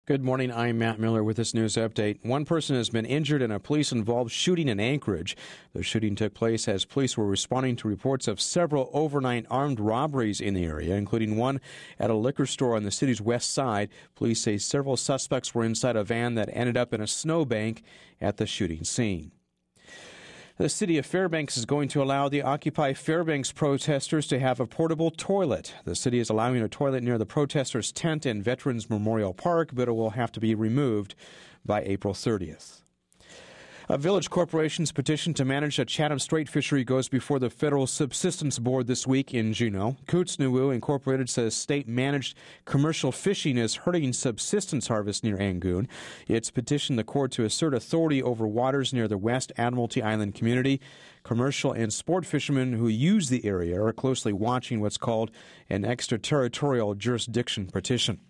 Good morning, I'm Matt Miller with this news update. One person has been injured in a police-involved shooting in Anchorage. The shooting took place as police were responding to reports of several overnight armed robberies in the area, including one at a liquor store on the city's west side. Police say several suspects were inside a van that ended up in a snowbank at the shooting scene. The city of Fairbanks is going to allow the Occupy Fairbanks protesters to have a portable toilet. The city is allowing a toilet near the protesters' tent in Veterans Memorial Park, but it will have to be removed by April 30th. A village corporation's petition to manage a Chatham Strait fishery goes before the Federal Subsistence Board this week in Juneau. Coots Nuwu Incorporated says state-managed commercial fishing is hurting subsistence harvest near Angoon. It's petitioned the court to assert authority over waters near the West Admiralty Island community. Commercial and sport fishermen who use the area are closely watching what's called an extraterritorial jurisdiction petition.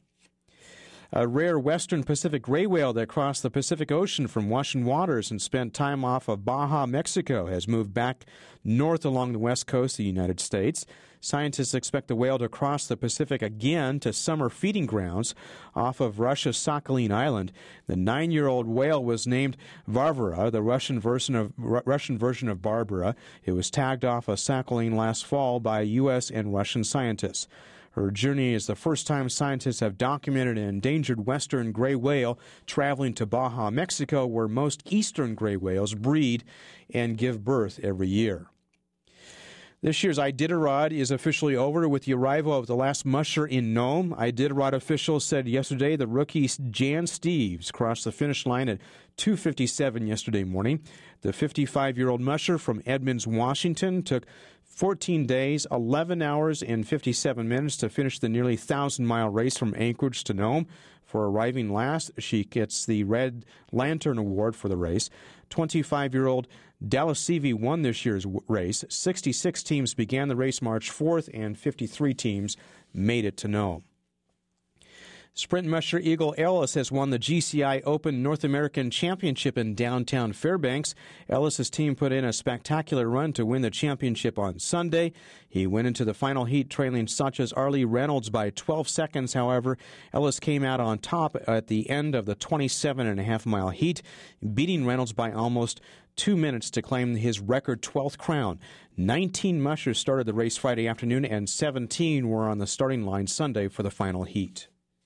A rare western Pacific gray whale that crossed the Pacific Ocean from Washington waters and spent time off of Baja, Mexico, has moved back north along the west coast of the United States. Scientists expect the whale to cross the Pacific again to summer feeding grounds off of Russia's Sakhalin Island. The 9-year-old whale was named Varvara, the Russian version of Barbara. It was tagged off of Sakhalin last fall by U.S. and Russian scientists. Her journey is the first time scientists have documented an endangered western gray whale traveling to Baja, Mexico, where most eastern gray whales breed and give birth every year. This year's Iditarod is officially over with the arrival of the last musher in Nome. Iditarod officials said yesterday the rookie Jan Steeves crossed the finish line at 2:57 yesterday morning. The 55-year-old musher from Edmonds, Washington, took 14 days, 11 hours, and 57 minutes to finish the nearly 1,000-mile race from Anchorage to Nome. For arriving last, she gets the Red Lantern Award for the race. 25-year-old Dalasivi won this year's race. 66 teams began the race March 4th, and 53 teams made it to Nome. Sprint musher Eagle Ellis has won the GCI Open North American Championship in downtown Fairbanks. Ellis's team put in a spectacular run to win the championship on Sunday. He went into the final heat trailing Sacha's Arlie Reynolds by 12 seconds. However, Ellis came out on top at the end of the 27.5-mile heat, beating Reynolds by almost 2 minutes to claim his record 12th crown. 19 mushers started the race Friday afternoon, and 17 were on the starting line Sunday for the final heat.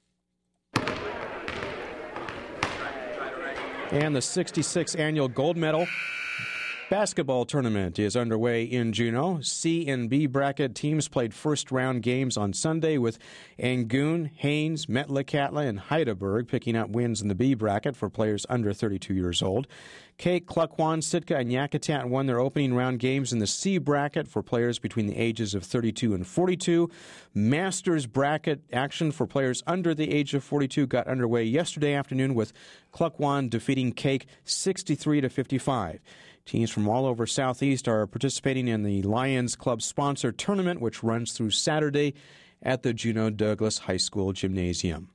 And the 66th annual gold medal basketball tournament is underway in Juneau. C and B bracket teams played first-round games on Sunday with Angoon, Haines, Metlakatla, and Heidelberg picking up wins in the B bracket for players under 32 years old. Kake, Klukwan, Sitka, and Yakutat won their opening round games in the C bracket for players between the ages of 32 and 42. Masters bracket action for players under the age of 42 got underway yesterday afternoon with Klukwan defeating Kake 63-55. Teams from all over Southeast are participating in the Lions Club-sponsored tournament, which runs through Saturday at the Juneau Douglas High School Gymnasium.